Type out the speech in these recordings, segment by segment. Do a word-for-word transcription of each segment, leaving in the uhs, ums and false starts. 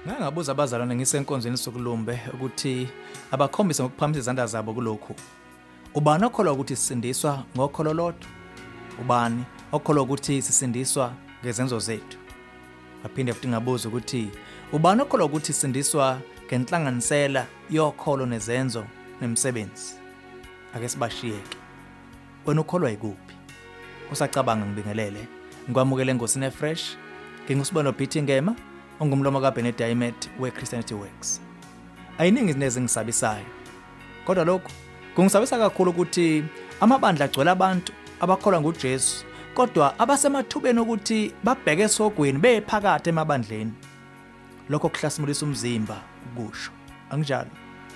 Ngangabuza abazalwane ngisenkonzweni sokulumbe ukuthi abakhombise ngokuphakamisa izandla zabo kulokhu. Ubani okholwa ukuthi sisindiswa ngokholo lodwa? Ubani okholwa ukuthi sisindiswa ngezenzo zethu? Aphinde futhi ngabuza ukuthi ubani okholwa ukuthi sisindiswa ngenhlanganisela yokholo nezenzo nemisebenzi? Ake sibashiyeke. Wena ukholwa ikuphi? Usacabanga ngibingelele. Ngikwamukele eNkosini eFresh. Ngingusibona Pieter Ngema. Ongumlomo kaBennett Diamond we-Christianity Works. Ayiningi izinto ezingisabisayo. Kodwa lokho kungisabisa kakhulu ukuthi amabandla agcwele abantu abakholwa nguJesu, kodwa abasemathubeni ukuthi babheke esogweni bephakathi emabandleni. Lokho kuhlasimulisa umzimba ukusho. Anginjalo.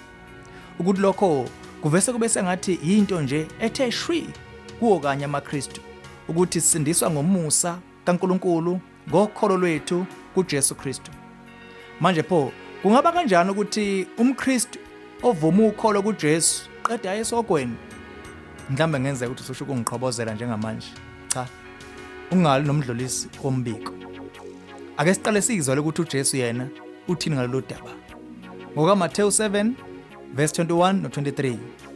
Ukuthi lokho kuvese kube sengathi into nje ethe shwi kuwo kanye amaKristu ukuthi sisindiswa ngomusa kaNkulunkulu ngokholo lwethu kuJesu Kristu. Manje pho kungaba kanjani ukuthi umKristu ovuma ukholo kuJesu qeda esogweni? Mhlambe ngenzeka ukuthi usho ukungiqhobozela njengamanje. Cha. Ungali nomdlulisi wombiko. Ake siqale sizwe ukuthi uJesu yena uthini ngalolu daba. Ngoka Matthew seven verse twenty-one no twenty-three.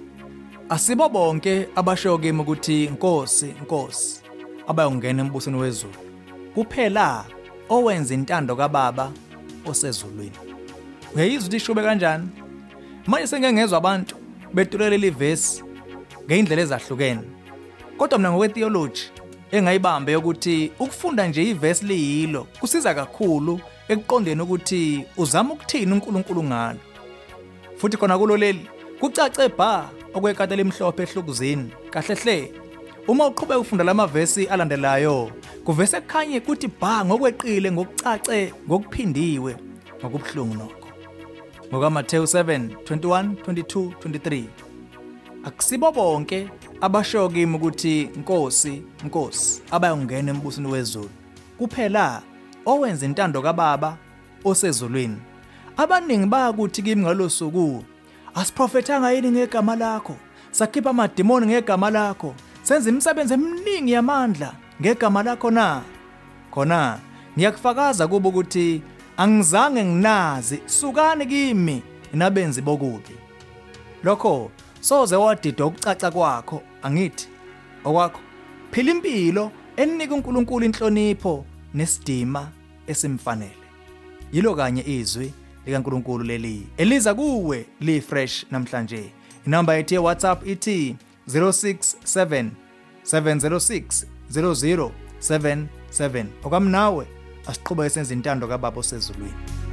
Asibo bonke abasho kimi ukuthi Nkosi, Nkosi abayongena embusweni wezulu. Kuphela owenza intando kaBaba osezulwini. Uyayizwa ukuthi ishube kanjani? Manje sengengezwe abantu betulela livesi ngeindlela ezahlukene. Kodwa mina ngokwetheology engayibambe ukuthi ukufunda nje ivesi liyilo kusiza kakhulu ekuqondeni ukuthi uzama ukuthini uNkulunkulu ngalo. Futhi khona kulo leli kucace bha okwekata lemhlophe ehlukuzini. Kahle hle uma uqhubeka ufunda lamavesi alandelayo kuvese kukhanye ukuthi bha ngokweqile ngokucace ngokuphindiwe ngokubhlungu nokho. Ngoka Matthew seven twenty-one, twenty-two, twenty-three. Akusibo bonke abasho kimi ukuthi Nkosi, Nkosi abayongena embusweni wezulu. Kuphela owenza intando kaBaba osezulwini. Abaningi bayakuthi kimi ngalosuku, asiprofethanga yini ngegama lakho? Sakhipha amadimoni ngegama lakho. Senza imisebenzi eminingi yamandla ngegama lakho na? Khona ngiyakufakaza kubo ukuthi angizange nginazi, sukani kimi nabenzi bokubi. Lokho soze wadida ukucaca kwakho, angithi okwakho phila impilo enika uNkulunkulu inhlonipho nesidima esimfanele. Yilo kanye izwi likaNkulunkulu leli eliza kuwe li fresh namhlanje. Inamba yethu yeWhatsApp ithi zero six seven seven zero six zero zero seven seven. Okamnawe asiqhubeke senze intando kaBaba osezulwini.